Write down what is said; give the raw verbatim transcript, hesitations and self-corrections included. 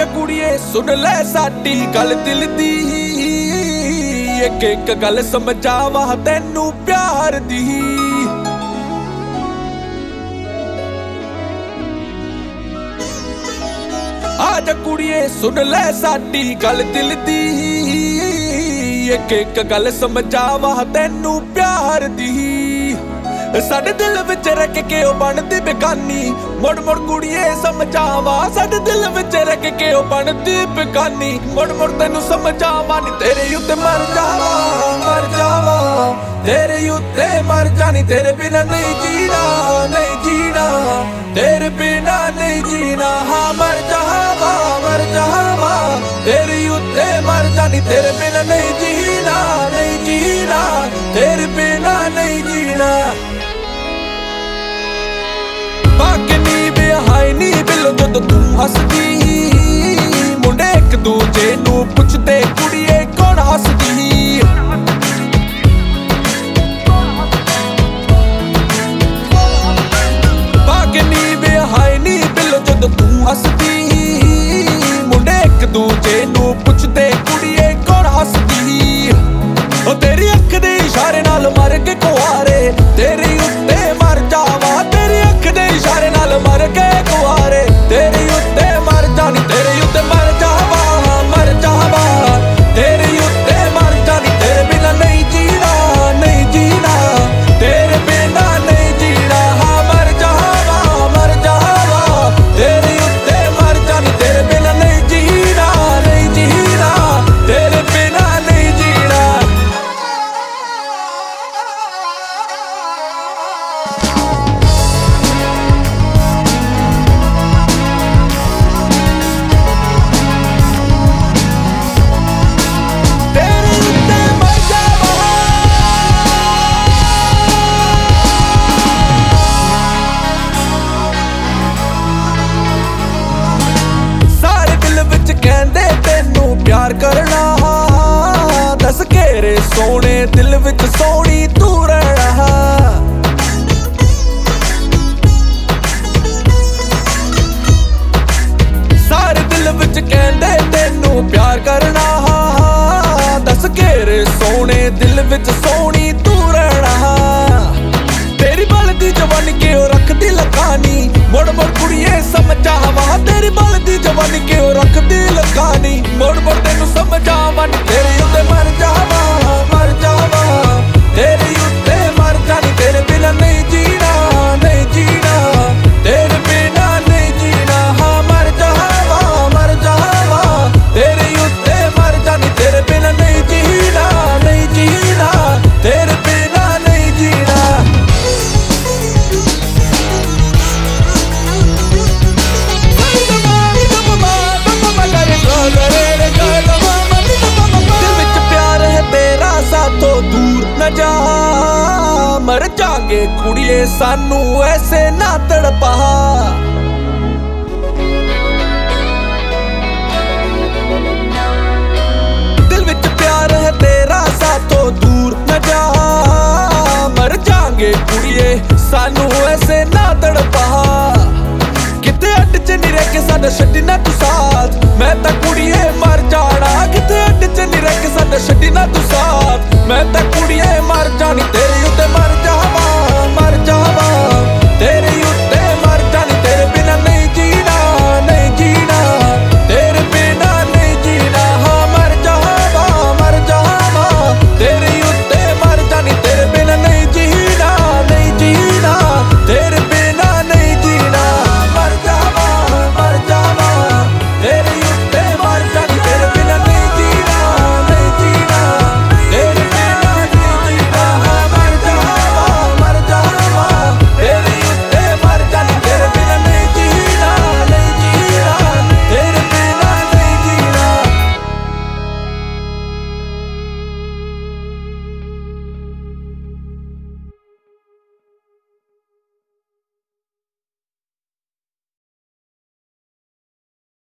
ਜਾ ਕੁੜੀਏ ਸੁਣ ਲੈ ਸਾਡੀ ਗੱਲ दिल दी, एक एक गल समझावा तैनू प्यार दी। आजा कुड़िए सुन ले साडी गल दिल दी, एक एक गल समझावा तैनू प्यार दी। साडे दिल विच रख के ओ बनदी बेगानी, मुड़ मुड़ कुड़िए समझावा साडे दिल विच रख के ओ बनदी बेगानी। मुड़ मुड़ तैनू समझावा नी तेरे उत्ते मर जावा मर जावा, तेरे उत्ते मर जानी तेरे बिना नहीं जीना नहीं जीना, तेरे बिना नहीं जीना। हाँ मर जावा मर जावा, तेरे उत्ते मर जानी तेरे बिना नहीं जीना नहीं जीना, तेरे बिना नहीं जीना। बाकी नी बेहाई नी बिल जद तू हसदी, मुंडे एक दूजे नू पुछदे कुड़िए कौन हसदी। बाकी नी बेहाई नी बिल जद तू हसदी, मुंडे एक दूजे नू पुछदे कुड़िए कौन हसदी। ओ तेरी अख दे इशारे नाल मर के कुआरे, तेरी उत्ते मर जावा तेरी अख दे इशारे नाल मर के कुआरे, तेरी उत्ते मर जानी तेरे उत्ते मर जावा मर जावा, तेरे उत्ते मर जानी तेरे बिना नहीं जीना नहीं जीना, तेरे बिना नहीं जीना। हाँ मर जावा मर जावा, तेरे उत्ते मर जानी तेरे बिना नहीं जीना नहीं जीना, तेरे बिना नहीं जीना। कहंदे तैनू प्यार करना, दस घेरे सोने दिल विच सोनी तू रहना। सारे दिल विच कहंदे तैनू प्यार करना, दस घेरे सोने दिल विच सोनी तू रहना। तेरी बलदी जवानी के ओ रखदी लकानी, मुड़ मुड़ कुड़िए समझावा तेरी बलदी जवानी के ओ रखदी लकानी। मुड़ मुड़ तेनू समझावा नी तेरे उत्ते मर जावा मर जावा, तेरे उत्ते मर जानी तेरे बिना नहीं जीना नहीं जीना, तेरे बिना नहीं जीना। हाँ मर जावा मर जावा, तेरे उत्ते मर जानी तेरे बिना नहीं जीना नहीं जीना, तेरे बिना नहीं जीना। दूर न जा मर जाएंगे कुड़िए सानू ऐसे ना तड़पा। दिल विच प्यार है तेरा साथों दूर न जा, मर जाएंगे कुड़िए सानू ऐसे ना तड़पा। किते अड्ड च नी रह के साडा छड्डी ना तू साथ, मैं तां कुड़िए मर जाना। किते अड्ड च नी रह के साडा छड्डी ना तू साथ, मैं तां कुड़िए मर जानी तेरे